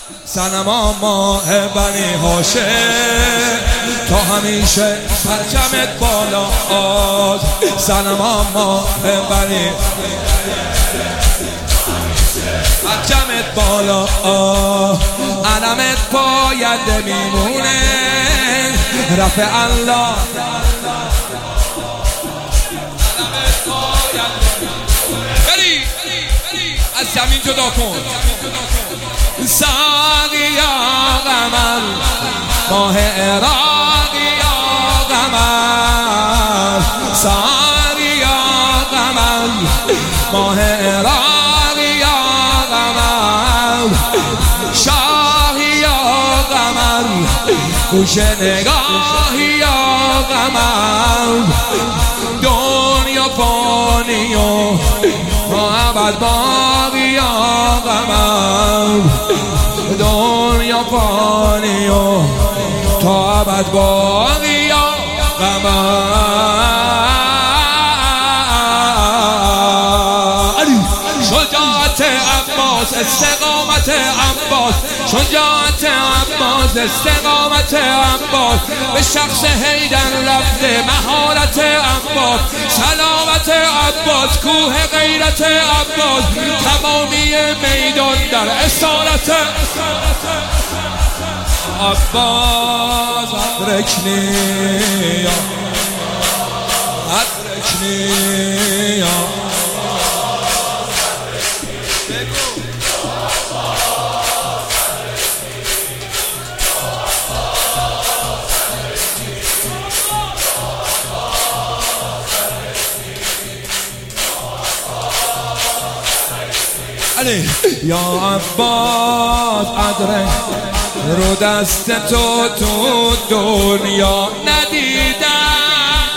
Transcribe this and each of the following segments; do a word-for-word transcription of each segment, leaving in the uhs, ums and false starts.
صنما ماه بنی هاشم تا همیشه پرچمت بالا آد. صنما ماه بنی پرچمت بالا آد. علمت پاینده میمونه رفع الله. بری از زمین جدا کن. ساقی یا قمر ماه عراقی یا قمر. ساقی یا قمر ماه عراقی یا قمر. شاهی یا قمر گوش نگاهی یا قمر. دنیا فانی و تا ابد باقی یا قمر. دنیا فانی و تا ابد باقی یا قمر. شجاعت عباس استقامت عباس. شجاعت عباس استقامت عباس. به شخص حیدر رفته مهارت عباس. سلامت عباس کوه غیرت عباس. تمامی میدان در اسارت عباس. ادرکنی ادرکنی یا عباس ادرک رو دست تو تو دنیا ندیدم.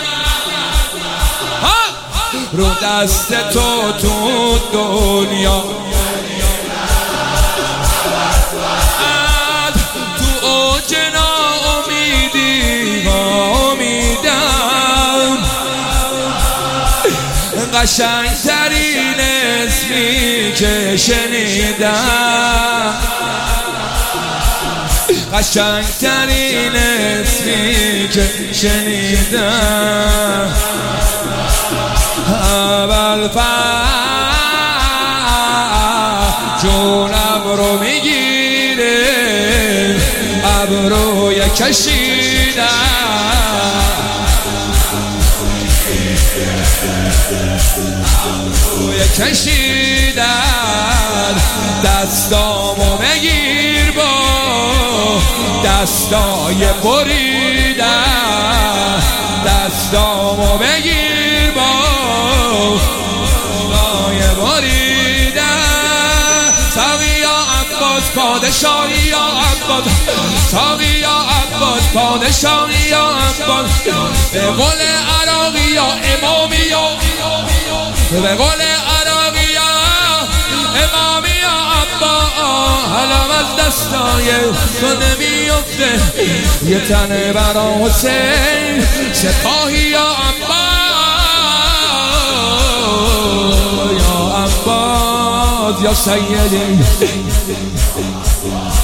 رو دست تو تو دنیا تو اوج ناامیدی و امیدم. قشنگ ترین اسمی که شنیدم. قشنگ ترین اسمی که شنیدم. ابوالفضل جون ابرو میگیره ابروی کشیدم. ابروی کشیدن دستامو بگیر با دستای بریدن. دستامو بگیر با دستای بریدن. ساقی یا عباس پادشاهی یا عباس. ساقی یا عباس پادشاهی یا عباس. به قول عراقی یا امامی یا به قول عراقی یا امامی یا عباس. حلم از دستای تو نمیفته یه تنه برا حسین. سپاهی یا عباس یا عباس یا سیدی.